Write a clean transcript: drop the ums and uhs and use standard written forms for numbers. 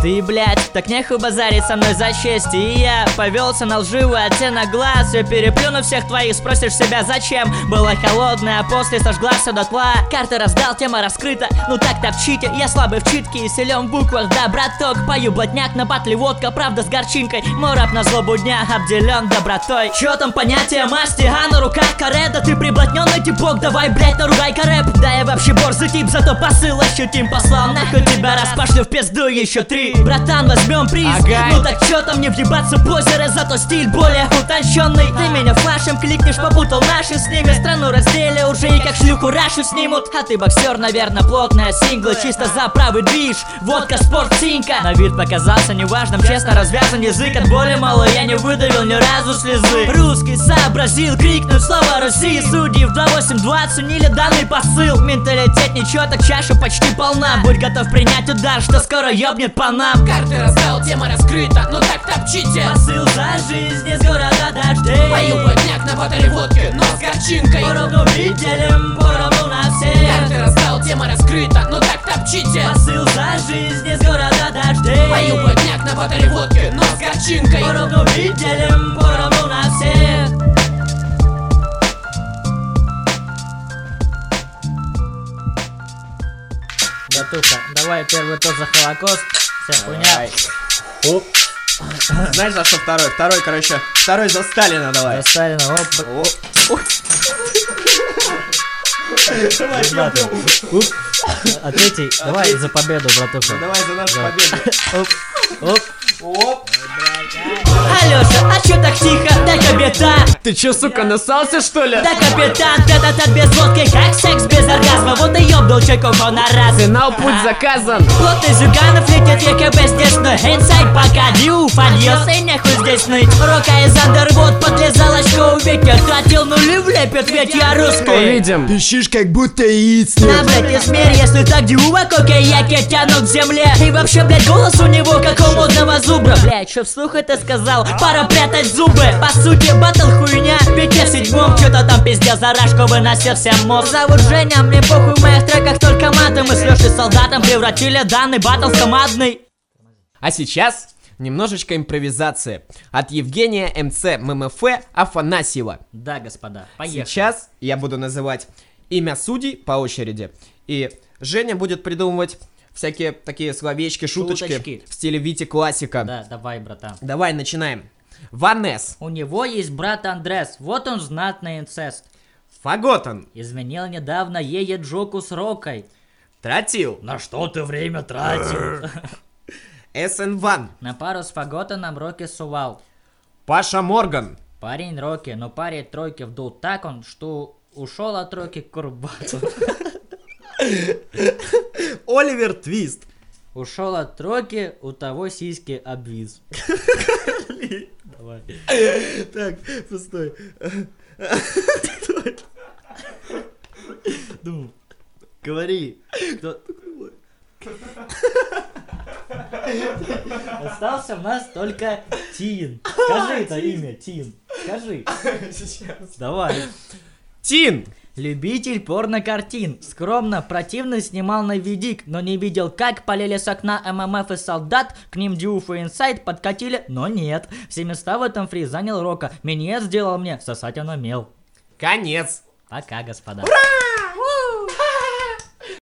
Ты, блядь, так нехуй базарить со мной за честь. И я повелся на лживый оттенок глаз. Я переплюну всех твоих, спросишь себя, зачем. Была холодная, а после сожгла все дотла. Карты раздал, тема раскрыта, ну так топчите. Я слабый в читке и силен в буквах, да, браток. Пою блатняк, на батле водка, правда с горчинкой. Мой рэп на злобу дня обделен добротой. Чё там понятие масти, а на руках карета. Ты приблотненный типок, давай, блядь, наругай-ка рэп. Да я вообще борзый тип, зато посыл ощутим. Послал нахуй тебя, раз пошлю в пизду еще 3. Братан, возьмем приз, ну так чё там не въебаться в озеро, зато стиль более утонченный. Ты меня флашем кликнешь, попутал наши с ними. Страну раздели уже и как шлюху Рашу снимут. А ты боксер, наверное, плотная сингла. Чисто за правый движ, водка, спорт, синька. На вид показался неважным, честно развязан язык. От боли мало, я не выдавил ни разу слезы. Русский сообразил крикнуть слово России. Судьи в 282 оценили данный посыл. Менталитет ничего, так чаша почти полна. Будь готов принять удар, что скоро ёбнет по нам. Карты раздал, тема раскрыта, ну так топчите. Посыл за жизнь из города дождей. Пою блатняк на батаре водки, но с горчинкой. Поровну виделим, поровну на всех. Карты раздал, тема раскрыта, ну так топчите. Посыл за жизнь из города дождей. Пою блатняк на батаре водки, но с горчинкой. Поровну виделим, поровну на всех. Братуха, давай первый тост за Холокост. Вся хуйня. Оп. Знаешь, за что второй? Второй за Сталина давай. За Сталина, оп. А третий, давай за победу, братуха. Давай за нашу победу. Оп. Оп. Алёша, а чё так тихо? Да, капитан! Ты чё, сука, насался, что ли? Да, капитан, тет-а-тет без водки, как секс без оргазма. Вот и ёбнул чеков на раз. Финал, путь заказан. Плотный Зюганов летит, ЕКБ здесь, но инсайд пока дью. Фаньёс и нехуй здесь ныть. Рока из Андервуд подлезал очко, ветер тратил нули, влепит, ведь я русский. Увидим. Пишишь, как будто яиц нет. На, блядь, не смерь, если так дюва, кокаяки тянут к земле. И вообще, блядь, голос у него, как у модного зубра. Блядь, что вслух это сказал? Пора прятать зубы. По сути, батл хуйня. Пяте в седьмом, что-то там пиздец за рашку выносил всем мозг. Зовут Женя, мне похуй, в моих треках только маты. Мы с Лешей солдатом превратили данный батл в командный. А сейчас немножечко импровизации от Евгения МЦ ММФ Афанасьева. Да, господа, поехали. Сейчас я буду называть имя судей по очереди, и Женя будет придумывать всякие такие словечки, шуточки в стиле Вити Классика. Да, давай, братан. Давай, начинаем. Ванес. У него есть брат Андрес, вот он знатный инцест. Фаготон. Изменил недавно ей Джоку с Рокой. Тротил. На что ты время тратил? СН Ван. На пару с Фаготоном Рокки сувал. Паша Морган. Парень Рокки, но парень тройки вдул так он, что ушел от Рокки к Курбату. Оливер Твист. Ушел от Рокки, у того сиськи обвис. Давай. Так, постой. Ну, говори. Остался у нас только Тин. Скажи это имя, Тин. Скажи. Сейчас. Давай. Тин. Любитель порнокартин. Скромно, противно снимал на видик, но не видел, как полили с окна ММФ и солдат. К ним Дюф и Инсайд подкатили, но нет. Все места в этом фри занял Рока. Минет сделал мне, сосать он умел. Конец. Пока, господа. Ура!